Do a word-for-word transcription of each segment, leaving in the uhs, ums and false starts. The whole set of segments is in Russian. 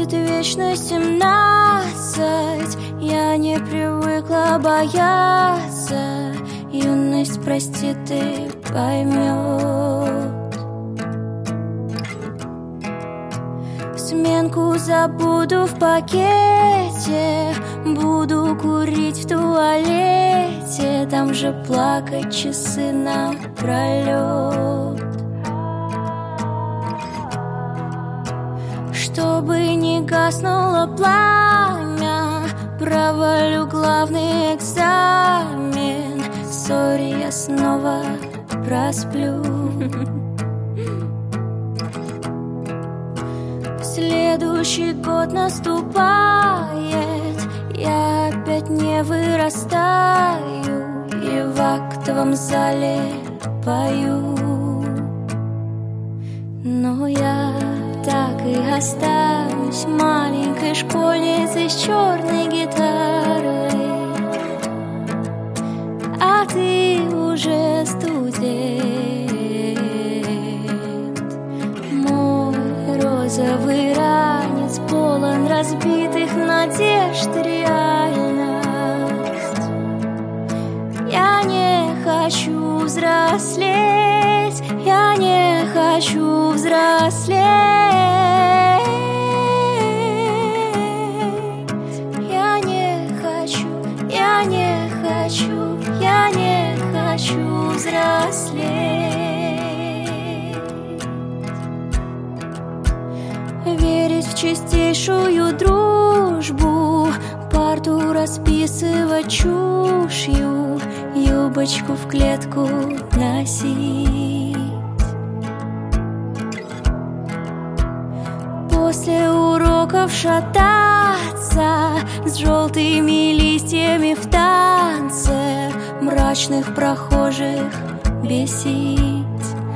будет вечно семнадцать. Я не привыкла бояться. Юность, прости, ты поймешь. Сменку забуду в пакете, буду курить в туалете, там же плакать часы напролет. Чтобы не гаснуло пламя, провалю главный экзамен. Сори, я снова просплю. Следующий год наступает, я опять не вырастаю и в актовом зале пою. Но я так и останусь маленькой школьницей с черной гитарой, а ты уже студент. Мой розовый ранец полон разбитых надежд, реальность. Я не хочу взрослеть, я не хочу взрослеть. Я не хочу, я не хочу, я не хочу взрослеть. Верить в чистейшую дружбу, парту расписывать чушью, юбочку в клетку носить. После уроков шататься с желтыми листьями в танце, мрачных прохожих бесить.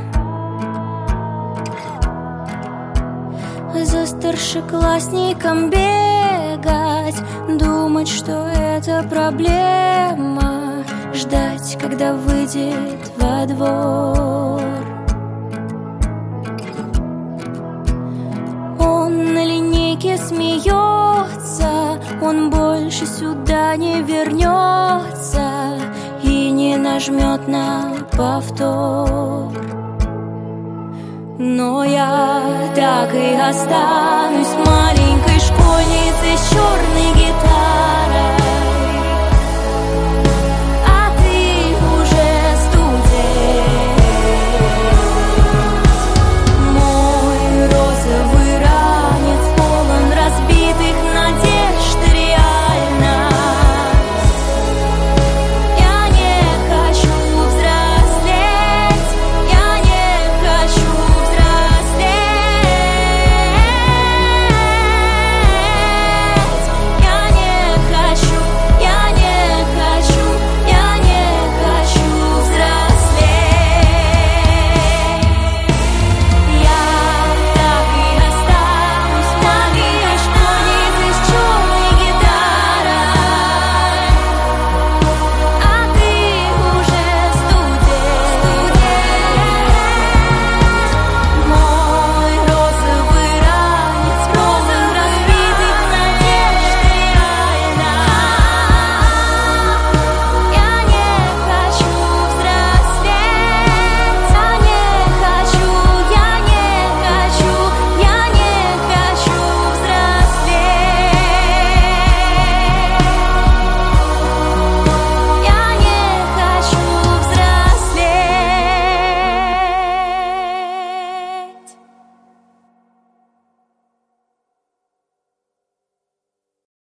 За старшеклассником бегать, думать, что это проблема, ждать, когда выйдет во двор. Он на линейке смеется, он больше сюда не вернется и не нажмет на повтор. Но я так и останусь маленькой школьницей с черной гитарой,